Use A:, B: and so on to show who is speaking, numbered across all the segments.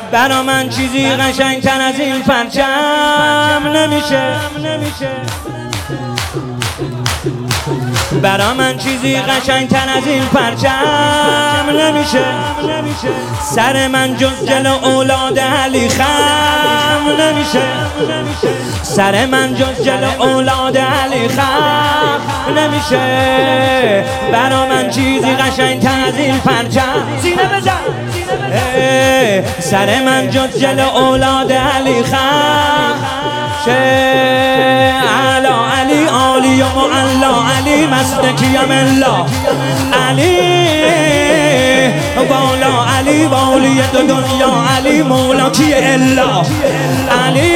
A: برا من چیزی قشنگتر از این پرچم نمیشه. برا من چیزی قشنگتر از این پرچم نمیشه. سر من جز جلو اولاد علی خم نمیشه. سر من جز جلو اولاد علی خم نمیشه. برا من چیزی قشنگتر از این پرچم سینه بزن. سر من جز جلو اولاد علی خم علا علی عالی و معلا علی مستکیم الله علی بالا علی والی دو دنیا علی مولا کی الا علی.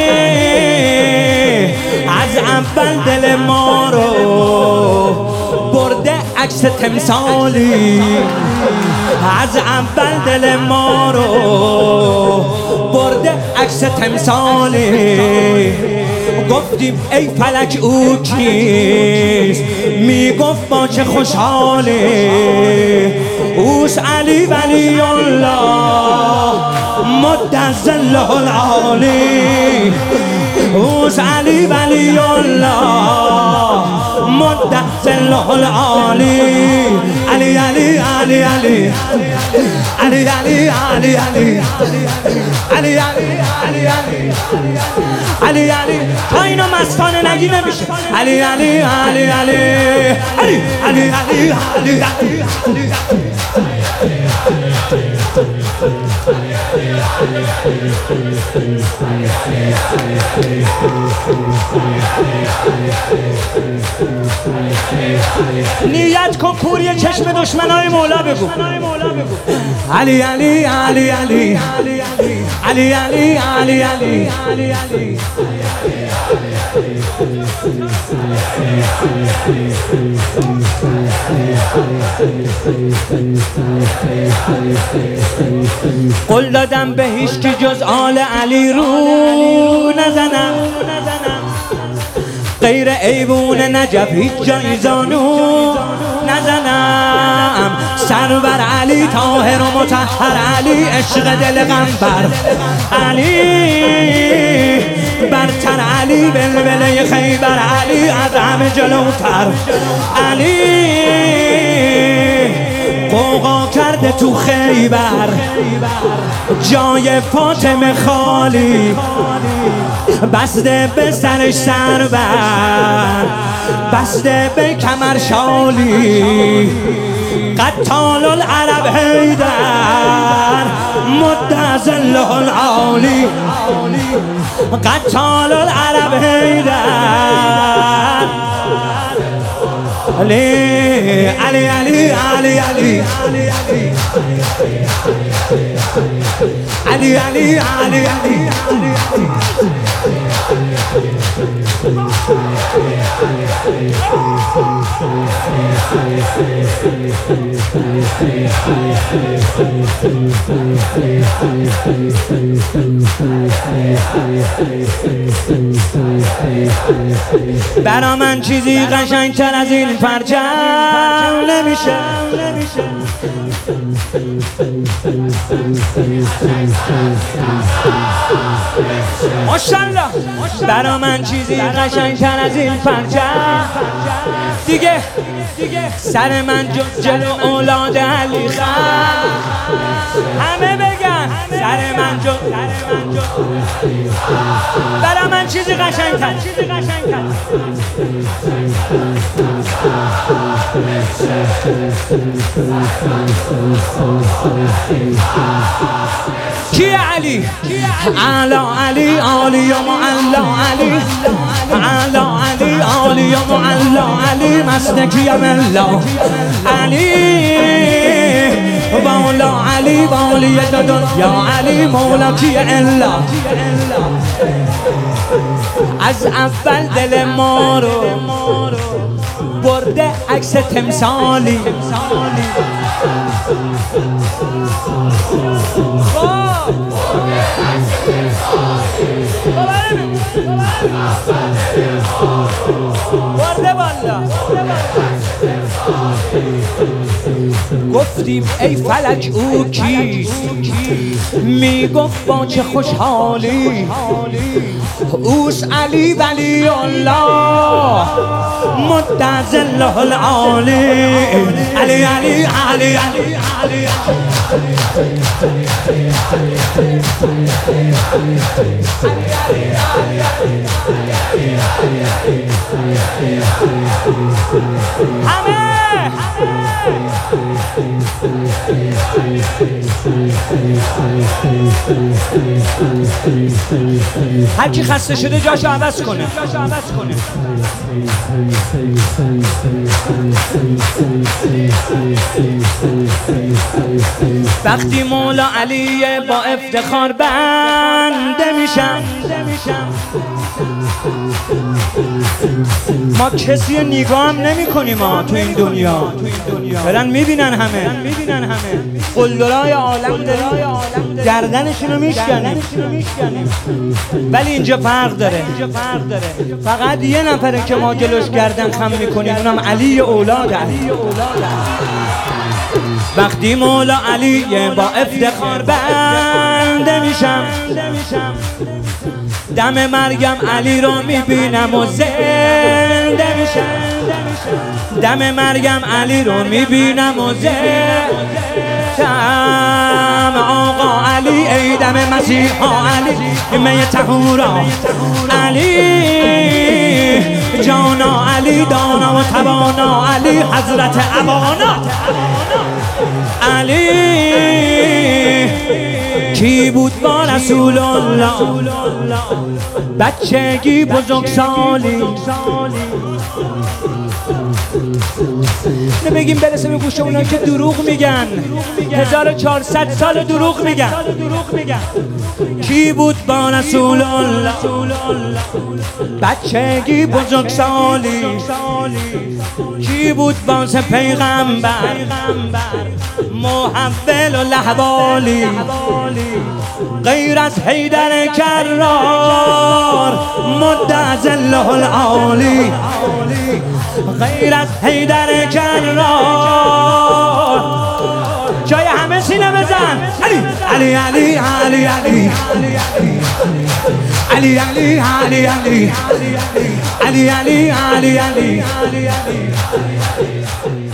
A: از اول دل ما رو برده عکس تمثالی. از اول دل ما رو برده عکس تمثالی. گفتیم ای فلک او کیست؟ میگفت با چه خوشحالی. اوس علی ولی الله مدظله العالی. اوس علی ولی الله مدظله العالی. علی علی علی علی علی علی علی علی علی علی علی علی تا اینو مستانه نگی نمیشه. علی علی علی علی علی علی علی علی نیت کن کوری چشم دشمنای مولا بگو. علی علی علی علی علی علی علی علی قول دادم به هیچ کی جز آل علی رو نزنم. غیر ایوون نجف هیچ جای زانو نزنم. سرور علی طاهر و مطهر علی عشق دل غنبر علی برتر علی بلبله خیبر علی از همه جلوتر علی قوقا کرده تو خیبر جای فاطمه خالی. بسته به سرش سربر بسته به کمر شالی. قتال العرب حیدر مدظله العالی. قتال العرب حیدر علی علی علی علی علی علی علی علی علی برا من چیزی قشنگتر از این پرچم نمیشه. ماشاءالله. برا من چیزی قشنگتر از این پرچم دیگه. سر من جلو اولاد علی خم همه بگن سر من برا من چیزی قشنگتر. کی علی؟ علا علی عالی و معلا علی. علا علی عالی و معلا علی مسنکی الله علی مولا علی والی دنیا علی مولا کی الا. از اول دل ما رو برده عکس تمثالی. گفتیم ای فلک او کیست، میگفت با چه خوشحالی اوس علی ولی الله مد ظله العالی. علی علی علی علی علی هر کی خسته شده جاشو عوض کنه. وقتی مولا علی با افتخار بنده میشم، ما کسی نگاه هم نمی کنیم تو این دنیا، برن میبینن همه قلدرای عالم گردنشونو میشکنیم. ولی اینجا فرق داره، فقط یه نفره که ما جلوش گردن خم میکنیم، اونم علی اولاد. وقتی مولا علی با افتخار بنده میشم، دم مرگم علی رو میبینم و زنده میشم. دم مرگم علی رو میبینم و زنده آقا علی، ای دم مسیحا علی، می طهورا علی، جانا علی، دانا و توانا علی، حضرت ابانا علی. کی بود با رسول الله بچگی بزرگسالی؟ نبگیم برسه به گوش اونایی که دروغ میگن، 1400 سال دروغ میگن. کی بود با رسول الله بچگی بزرگسالی؟ کی بود با پیغمبر محول و لحوالی؟ غیر از حیدر کرار مد ظله العالی، غیر از حیدر کرار. جای همه سینه بزن. علی علی علی علی علی علی علی علی علی علی علی علی علی علی